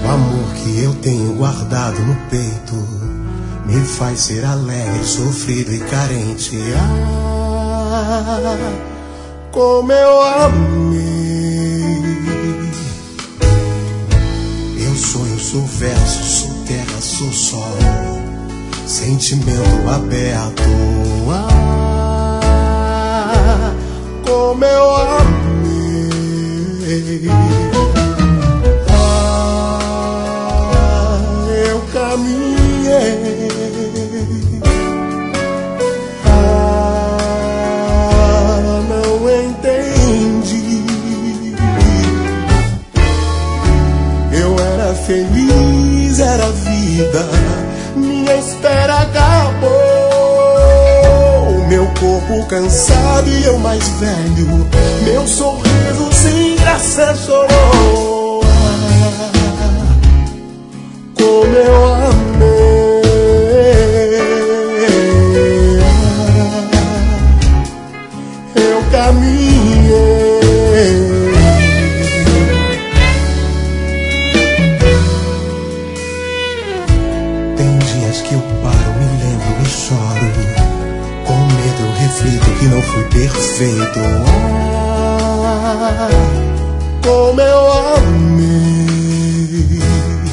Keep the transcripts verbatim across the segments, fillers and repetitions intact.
O amor que eu tenho guardado no peito me faz ser alegre, sofrido e carente. Ah, como eu amei. Eu sonho, sou verso, sou terra, sou sol, sentimento aberto. Ah, como eu amei. Ah, eu caminhei. Ah, não entendi. Eu era feliz, era vida. Minha espera acabou. Meu corpo cansado e eu mais velho. Meu sorriso sem graça chorou. Ah, como eu amei. Ah, eu caminhei. Tem dias que eu paro, me lembro e choro. Com medo eu reflito que não fui perfeito. Ah, como eu amei.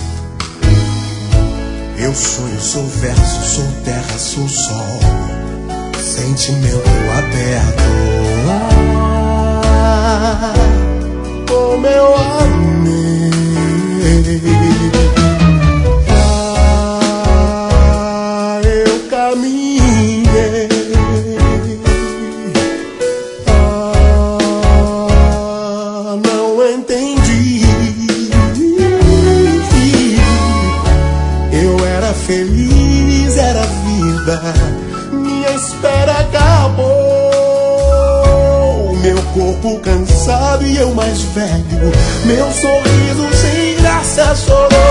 Eu sonho, sou verso, sou terra, sou sol, sentimento aberto. Ah, como eu amei. Ah, eu caminhei. Ah, não entendi. Eu era feliz, era vida. Minha espera acabou. Meu corpo cansado e eu mais velho. Meu sorriso sem graça chorou.